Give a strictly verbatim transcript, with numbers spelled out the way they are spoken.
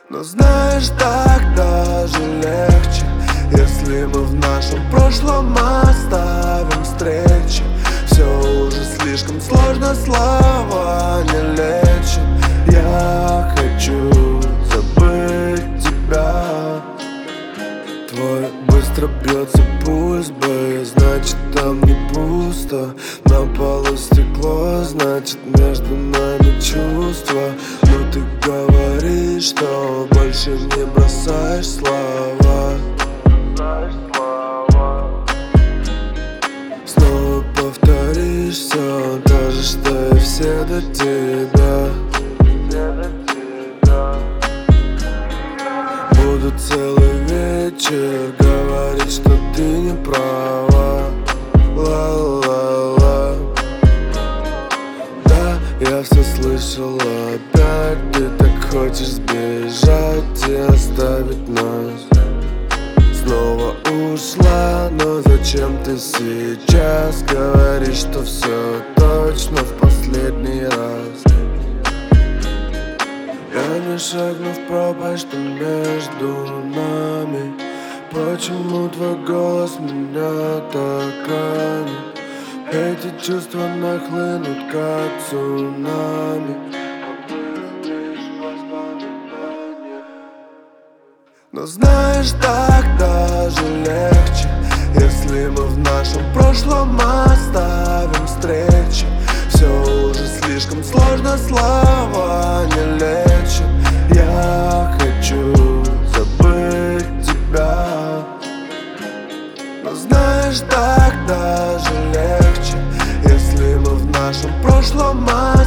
Но знаешь, так даже легче, если мы в нашем прошлом оставим встречи. Все уже слишком сложно, слова не лечат. Я хочу забыть тебя. Твой быстро бьется пульс, б, значит там не пусто. На полу стекло, значит между нами чувства. Но ты говоришь, что больше не бросаешь слова. Снова повторишь все то же, что и все до тебя. Буду целый вечер говорить, что ты не права. Ла-ла-ла. Да, я все слышал опять. Ты так хочешь сбежать и оставить нас. Снова ушла, но зачем ты сейчас говоришь, что все точно в последний раз? Я не шагну в пропасть, что между нами. Почему твой голос меня так ранит? Эти чувства нахлынут, как цунами. Но знаешь, так даже легче, если мы в нашем прошлом оставим встречи. Все уже слишком сложно, слова не лечат. Я хочу забыть тебя. Но знаешь, так даже легче, если мы в нашем прошлом оставим